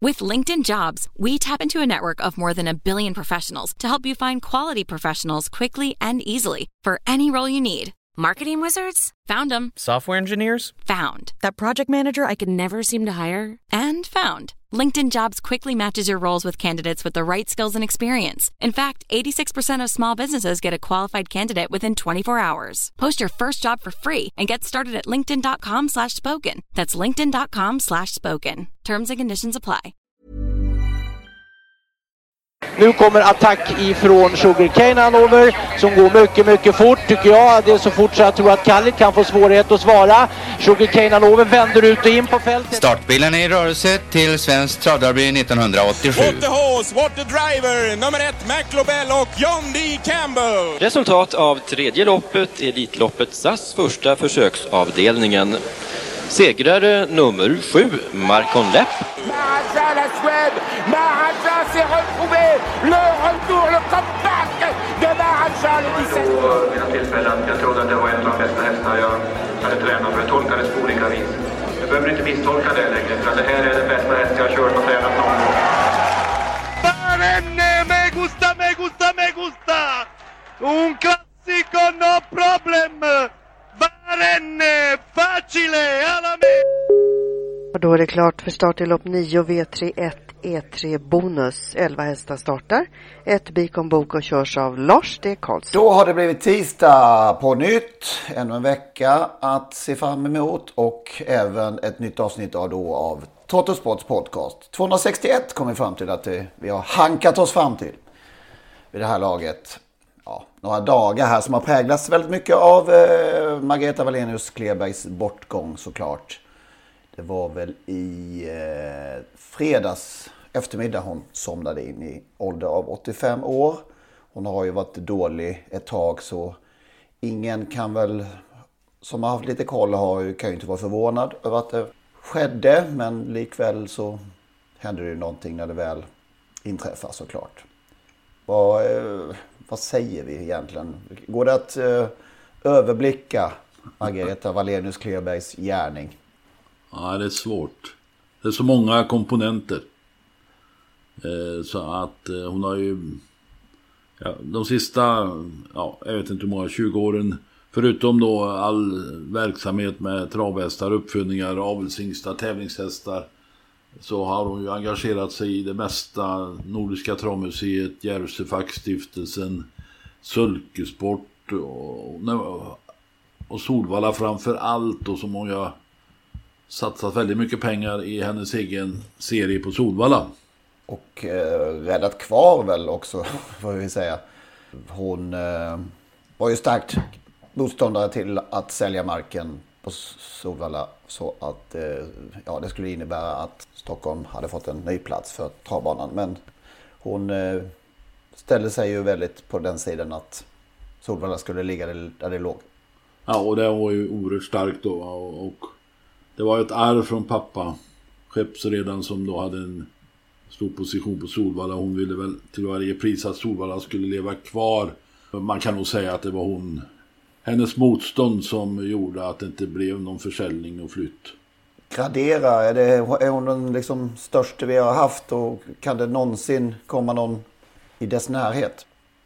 With LinkedIn Jobs, we tap into a network of more than 1 billion professionals to help you find quality professionals quickly and easily for any role you need. Marketing wizards? Found them. Software engineers? Found. That project manager I could never seem to hire? And found. LinkedIn Jobs quickly matches your roles with candidates with the right skills and experience. In fact, 86% of small businesses get a qualified candidate within 24 hours. Post your first job for free and get started at linkedin.com/spoken. That's linkedin.com/spoken. Terms and conditions apply. Nu kommer attack ifrån Sugarcane Hanover som går mycket fort tycker jag. Det är så fort så jag tror att Khalid kan få svårighet att svara. Sugarcane Hanover vänder ut och in på fältet. Startbilen är i rörelse till Svensk Travderby 1987. What the horse, what the driver, nummer 1 McLobell och John D. Campbell. Resultat av tredje loppet, Elitloppet SAS första försöksavdelningen. Segrare nummer 7, Marcon Lepp. Maharaja, la Suède, Maharaja s'est retrouvé, le retour, le comeback de Maharaja, le 17. Mina tillfällen, jag trodde att det var en av de bästa hästar jag hade tränat, för jag tolkade det på olika vis. Jag behöver inte misstolka det längre, för det här är den bästa häst jag har kört och tränat någon gång. Barenne, me gusta, me gusta, me gusta! Un classico, no problem! Barenne, facile, alla me! Och då är det klart för start i lopp 9 V31 E3 bonus. 11 hästar startar. Ett Bikon Bok och körs av Lars D. Karlsson. Då har det blivit tisdag på nytt. Ännu en vecka att se fram emot. Och även ett nytt avsnitt av Trottosports podcast. 261 kom vi fram till att vi har hankat oss fram till vid det här laget. Ja, några dagar här som har präglats väldigt mycket av Margareta Wallenius Klebergs bortgång såklart. Det var väl i fredags eftermiddag hon somnade in i ålder av 85 år. Hon har ju varit dålig ett tag så ingen kan väl, som har haft lite koll, kan ju inte vara förvånad över att det skedde. Men likväl så händer det ju någonting när det väl inträffar såklart. Vad säger vi egentligen? Går det att överblicka Margareta Wallenius Klebergs gärning? Ja, det är svårt. Det är så många komponenter. Så att hon har ju de sista, jag vet inte hur många, 20 åren, förutom då all verksamhet med travhästar, uppfödningar, avelshingstar, tävlingshästar, så har hon ju engagerat sig i det mesta. Nordiska travmuseet, Järvsöfackstiftelsen, Sulkesport och Solvalla framför allt, och som hon ju satsat väldigt mycket pengar i hennes egen serie på Solvalla. Och räddat kvar väl också, får vi säga. Hon var ju starkt motståndare till att sälja marken på Solvalla, så att det skulle innebära att Stockholm hade fått en ny plats för travbanan. Men hon ställde sig ju väldigt på den sidan att Solvalla skulle ligga där det låg. Ja, och det var ju oerhört starkt då, och det var ett arv från pappa, skeppsredaren, som då hade en stor position på Solvalla. Hon ville väl till varje pris att Solvalla skulle leva kvar. Man kan nog säga att det var hennes motstånd som gjorde att det inte blev någon försäljning och flytt. Gradera, är hon den liksom största vi har haft, och kan det någonsin komma någon i dess närhet?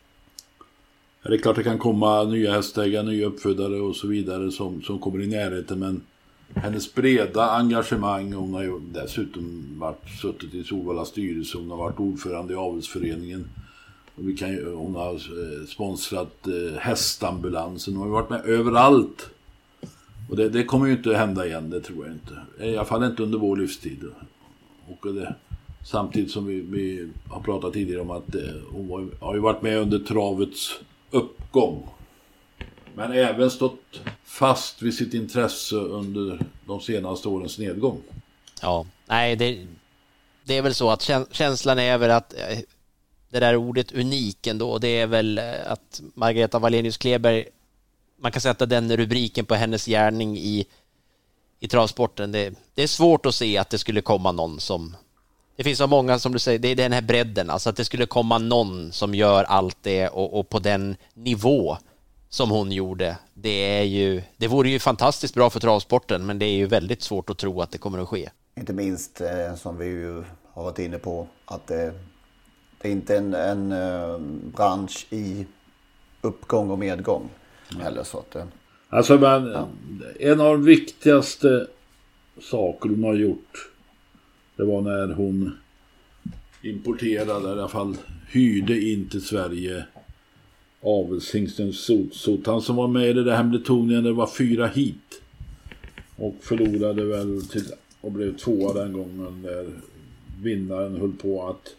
Ja, det är klart det kan komma nya hästägare, nya uppfödare och så vidare som kommer i närheten, men hennes breda engagemang, hon har ju dessutom suttit i Solvallas styrelse, hon har varit ordförande i avelsföreningen, och hon har sponsrat hästambulansen, hon har varit med överallt, och det kommer ju inte hända igen, det tror jag inte, i alla fall inte under vår livstid. Och samtidigt som vi har pratat tidigare om att hon har ju varit med under travets uppgång, men även stått fast vid sitt intresse under de senaste årens nedgång. Ja, nej, det är väl så att känslan är väl att det där ordet unik ändå, det är väl att Margareta Wallenius Kleberg, man kan sätta den rubriken på hennes gärning i travsporten. Det är svårt att se att det skulle komma någon som, det finns så många som du säger, det är den här bredden, alltså att det skulle komma någon som gör allt det och på den nivå som hon gjorde. Det vore ju fantastiskt bra för travsporten, men det är ju väldigt svårt att tro att det kommer att ske. Inte minst som vi ju har varit inne på att det är inte en bransch i uppgång och medgång heller. Så att, alltså en av de viktigaste saker hon har gjort, det var när hon importerade, i alla fall hyrde in till Sverige avelshingsten Sot. Han som var med i det där Hemletonien, det var 4 hit. Och förlorade väl till och blev 2 den gången där vinnaren höll på att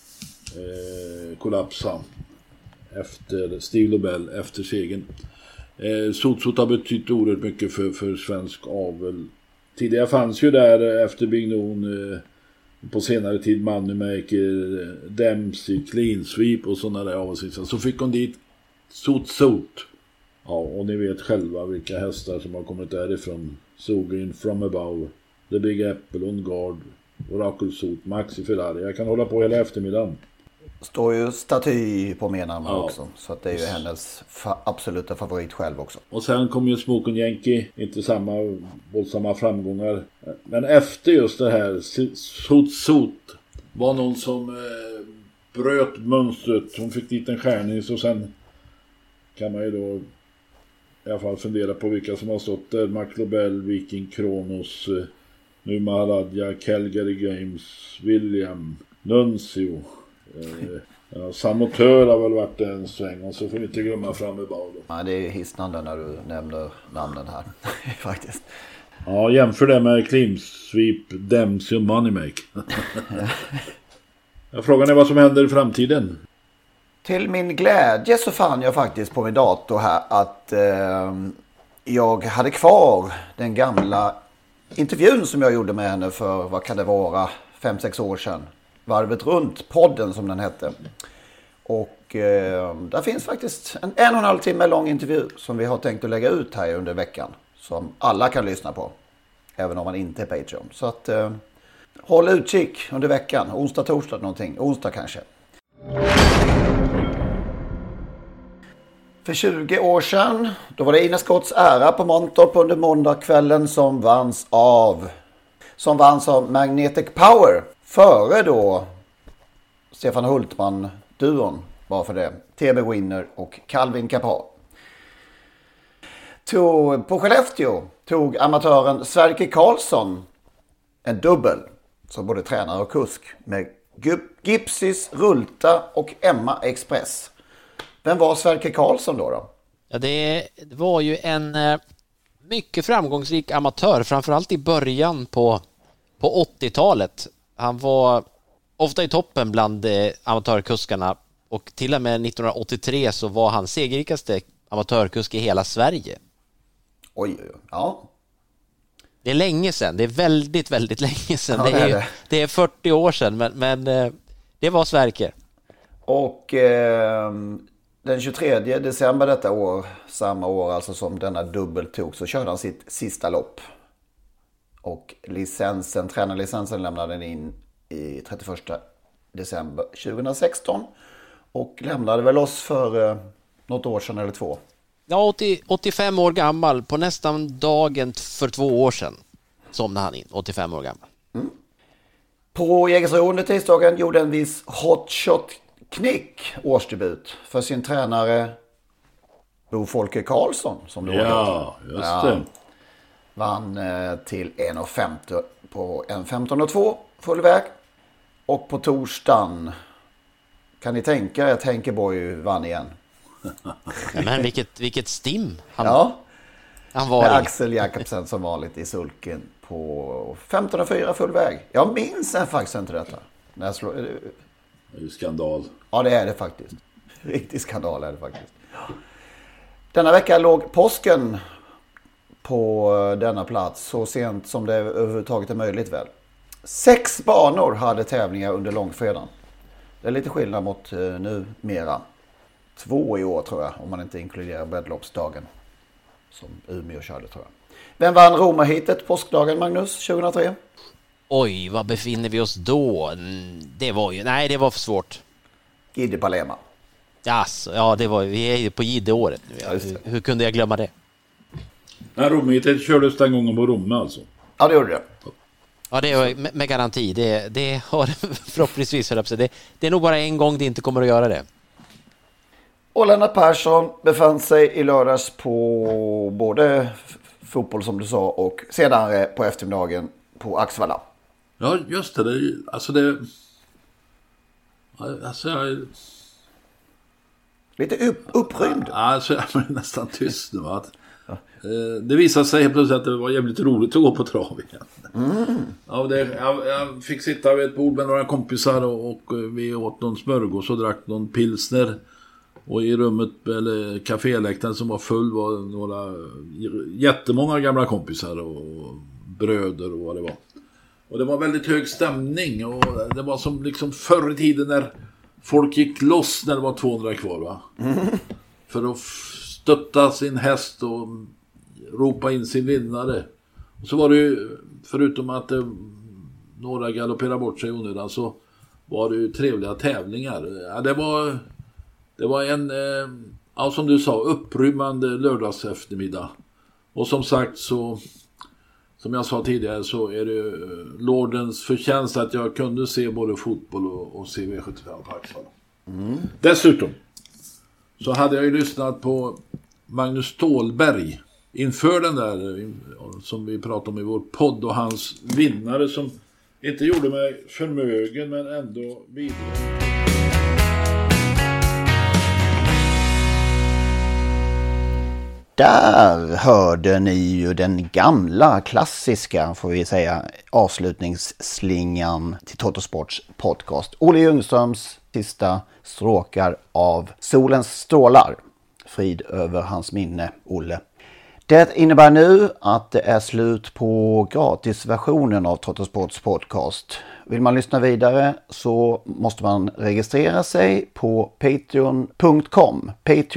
kollapsa efter Steve Lobel efter segern. Sot har betytt oerhört mycket för svensk avel. Tidigare fanns ju där efter Bignon på senare tid Moneymaker, Dempsey, Clean Sweep och sådana där avelshingstar. Så fick hon dit Sot. Ja, och ni vet själva vilka hästar som har kommit därifrån. Sogin, From Above, The Big Apple, On Guard, Oracle Sot, Maxi Ferrari. Jag kan hålla på hela eftermiddagen. Står ju staty på menarna också. Så att det är ju hennes absoluta favorit själv också. Och sen kom ju Smokin' Yankee. Inte samma våldsamma framgångar. Men efter just det här Sot var någon som bröt mönstret. Hon fick dit en skärning. Så sen kan man ju då i alla fall fundera på vilka som har stått där. Max Lobel, Viking Kronos, nu Maharadja, Calgary Games, William, Nuncio. Samotör har väl varit en sväng. Och så får vi inte glömma fram i bad. Ja, det är hisnande när du nämner namnen här. Faktiskt. Ja, jämför det med Clean Sweep, Dempsey och Moneymaker. Frågan är vad som händer i framtiden. Till min glädje så fann jag faktiskt på min dator här att jag hade kvar den gamla intervjun som jag gjorde med henne för, vad kan det vara, 5-6 år sedan. Varvet runt, podden som den hette. Och där finns faktiskt en 1,5 timme lång intervju som vi har tänkt att lägga ut här under veckan. Som alla kan lyssna på, även om man inte är Patreon. Så att håll utkik under veckan, onsdag, torsdag någonting, onsdag kanske. För 20 år sedan, då var det Ina Scotts ära på Mantorp under måndagskvällen som vanns av Magnetic Power. Före då Stefan Hultman-duon, bara för det. TB Winner och Calvin Kappa. På Skellefteå tog amatören Sverker Karlsson en dubbel som både tränare och kusk med Gipsys, Rulta och Emma Express. Vem var Sverker Karlsson då? Ja, det var ju en mycket framgångsrik amatör, framförallt i början på 80-talet. Han var ofta i toppen bland amatörkuskarna och till och med 1983 så var han segerrikaste amatörkusk i hela Sverige. Oj, ja. Det är länge sedan, det är väldigt, väldigt länge sedan. Ja, det är 40 år sedan, men det var Sverker. Och den 23 december detta år, samma år alltså som denna dubbel tog, så körde han sitt sista lopp. Och tränarlicensen lämnade den in i 31 december 2016. Och lämnade väl oss för något år sedan eller 2. Ja, 85 år gammal. På nästan dagen för 2 år sedan somnade han in, 85 år gammal. Mm. På Jägersro under tisdagen gjorde en viss Hotshot Knick årsdebut för sin tränare Bo Folke Karlsson. Som det var just det. Vann till 1,50 på 1,15,2 full väg. Och på torsdagen kan ni tänka er, Tänkeborg vann igen. Men vilket stim han var med i. Axel Jakobsen som vanligt i sulken på 15,4 full väg. Jag minns faktiskt inte detta. När jag det är ju skandal. Ja, det är det faktiskt. Riktig skandal är det faktiskt. Denna vecka låg påsken på denna plats så sent som det överhuvudtaget är möjligt väl. 6 banor hade tävlingar under långfredagen. Det är lite skillnad mot nu mera. 2 i år tror jag, om man inte inkluderar breddloppsdagen som Umeå körde tror jag. Vem vann Roma-hitet påskdagen, Magnus, 2003? Oj, vad befinner vi oss då? Det var för svårt. Gide Palema. Yes, ja, vi är ju på Gide-året nu. Ja. Hur kunde jag glömma det? Nej, Roma-hitet kördes den gången på Roma alltså. Ja, det gjorde det. Ja, det är med garanti. Det har förhoppningsvis det är nog bara en gång det inte kommer att göra det. Och Lennart Persson befann sig i lördags på både fotboll som du sa och senare på eftermiddagen på Axevalla. Ja, just det. Lite upprymd. Alltså jag är nästan tyst nu. Det visade sig plötsligt att det var jävligt roligt att gå på trav igen. Jag fick sitta vid ett bord med några kompisar och vi åt någon smörgås och drack någon pilsner. Och i rummet, eller kaféläktaren som var full, var jättemånga gamla kompisar och bröder och vad det var. Och det var väldigt hög stämning och det var som liksom förr i tiden när folk gick loss när det var 200 kvar, va? För att stötta sin häst och ropa in sin vinnare. Och så var det ju, förutom att några galopperade bort sig onödan, så var det ju trevliga tävlingar. Ja, det var en, som du sa, upprymmande lördags eftermiddag. Och som sagt så, som jag sa tidigare, så är det Lordens förtjänst att jag kunde se både fotboll och CV75 på Axevalla. Dessutom så hade jag ju lyssnat på Magnus Ståhlberg inför den där som vi pratade om i vår podd, och hans vinnare som inte gjorde mig förmögen men ändå bidrog. Där hörde ni ju den gamla klassiska, får vi säga, avslutningsslingan till Totosports podcast. Olle Ljungströms sista stråkar av Solens strålar. Frid över hans minne, Olle. Det innebär nu att det är slut på gratisversionen av Totosports podcast. Vill man lyssna vidare så måste man registrera sig på patreon.com.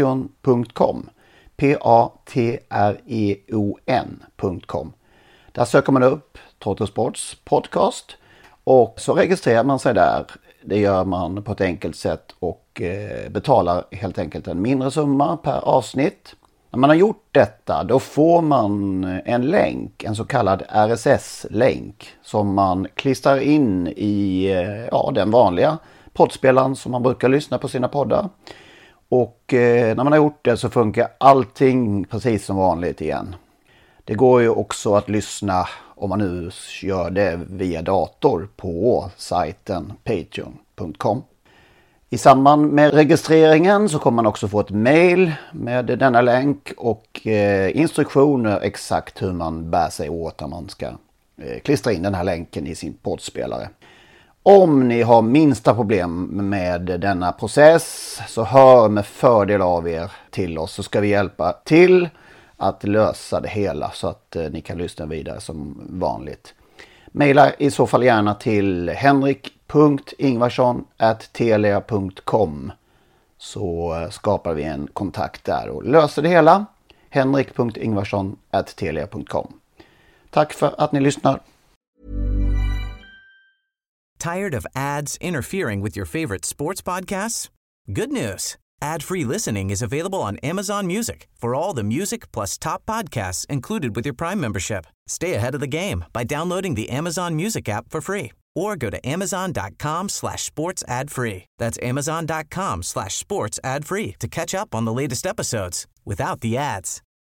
patreon.com. Där söker man upp Totosports podcast och så registrerar man sig där. Det gör man på ett enkelt sätt och betalar helt enkelt en mindre summa per avsnitt. När man har gjort detta, då får man en länk, en så kallad RSS-länk som man klistrar in i den vanliga poddspelaren som man brukar lyssna på sina poddar. Och när man har gjort det så funkar allting precis som vanligt igen. Det går ju också att lyssna, om man nu gör det via dator, på sajten patreon.com. I samband med registreringen så kommer man också få ett mail med denna länk och instruktioner exakt hur man bär sig åt när man ska klistra in den här länken i sin poddspelare. Om ni har minsta problem med denna process så hör med fördel av er till oss, så ska vi hjälpa till att lösa det hela så att ni kan lyssna vidare som vanligt. Maila i så fall gärna till henrik.ingvarsson@telia.com så skapar vi en kontakt där och löser det hela. henrik.ingvarsson@telia.com. Tack för att ni lyssnar. Tired of ads interfering with your favorite sports podcasts? Good news. Ad-free listening is available on Amazon Music for all the music plus top podcasts included with your Prime membership. Stay ahead of the game by downloading the Amazon Music app for free or go to amazon.com/sports ad free. That's amazon.com/sports ad free to catch up on the latest episodes without the ads.